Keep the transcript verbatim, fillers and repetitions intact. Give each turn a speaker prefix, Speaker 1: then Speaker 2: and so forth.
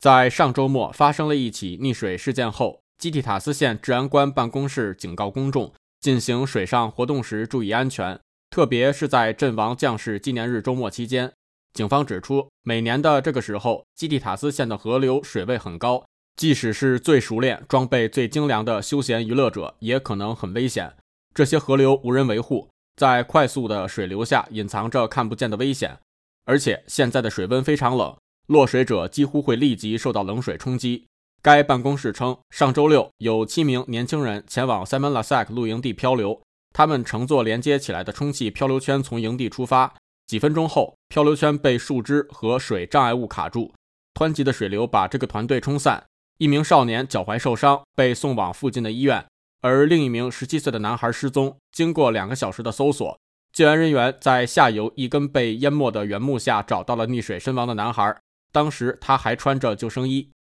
Speaker 1: 在上周末发生了一起溺水事件后，基蒂塔斯县治安官办公室警告公众，进行水上活动时注意安全，特别是在阵亡将士纪念日周末期间。警方指出，每年的这个时候，基蒂塔斯县的河流水位很高，即使是最熟练、装备最精良的休闲娱乐者也可能很危险。这些河流无人维护，在快速的水流下隐藏着看不见的危险，而且现在的水温非常冷，落水者几乎会立即受到冷水冲击。该办公室称，上周六有七名年轻人前往 Salmon La Sec 露营地漂流，他们乘坐连接起来的充气漂流圈从营地出发。几分钟后，漂流圈被树枝和水障碍物卡住，湍急的水流把这个团队冲散。一名少年脚踝受伤，被送往附近的医院，而另一名十七岁的男孩失踪。经过两个小时的搜索，救援人员在下游一根被淹没的原木下找到了溺水身亡的男孩，当时他还穿着救生衣。